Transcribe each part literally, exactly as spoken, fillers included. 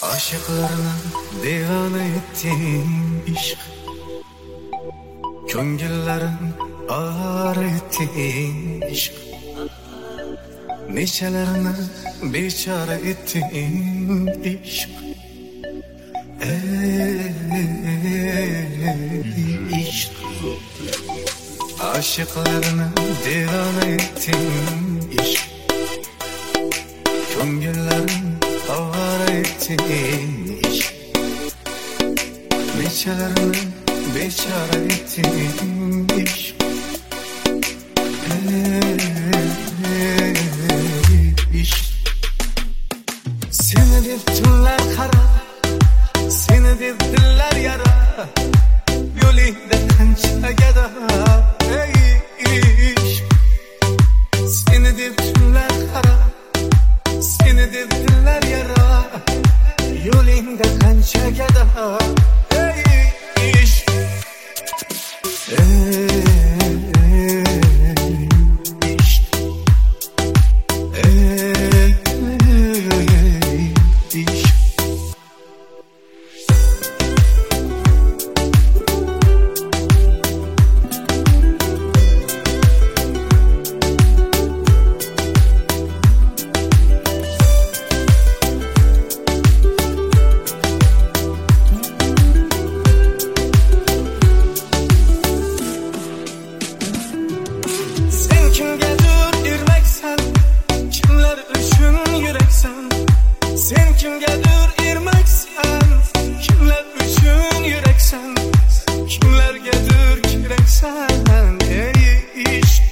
Aşıklarına divane ettin işk, ko'ngillerin ağır ettin işk, neçelerini bechora ettin işk. Ey işk, aşıklarına divane ettin işk, ko'ngillerin ağır ettin işk, neçelerini bechora ettin işk. Ey işk, seni deb tunlar qara, seni deb dillar yara, yo'lingda qancha gado. Ey ishq, seni deb tunlar qara, seni deb dillar yara, yo'lingda qancha gado. Ey ishq, ey ishq, ey ishq. Sen kimgadir ermaksan, kimlar uchun yuraksan, kimlargadir keraksan. Ey ishq,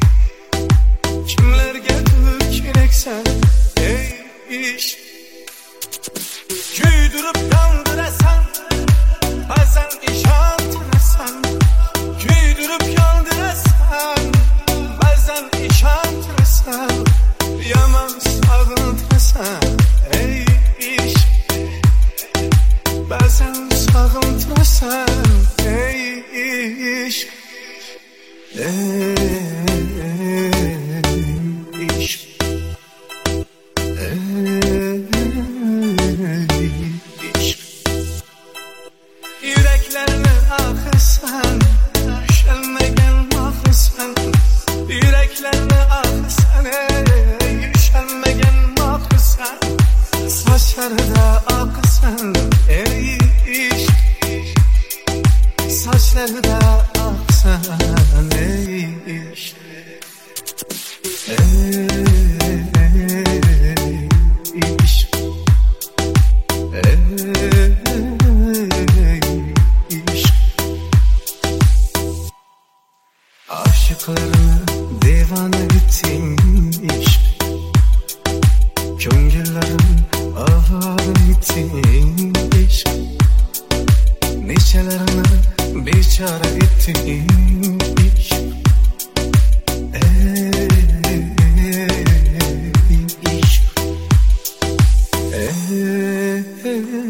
kimlargadir keraksan. Ey ishq, kuydirib yondirasan, ba'zan ishontirasan, kuydirib yondirasan, ba'zan ishontirasan, yomon sog'intirasan. Ey ishq, ba'zan sog'intirasan. Ey ishq, ey ishq, ey ishq. Yuraklarni oxirsan, ushalmagan oxirsan, yuraklarni oxirsan, ey ushalmagan oxirsan. Saçlarda aksan, ey ishq, saçlarda aksan, ey ishq, ey ishq, ey ishq. Aşıklarını divane ettin ishq, ko'ngillerin ağır ettin ishq, neçelerini bechora ettin ishq. Ey ishq, ey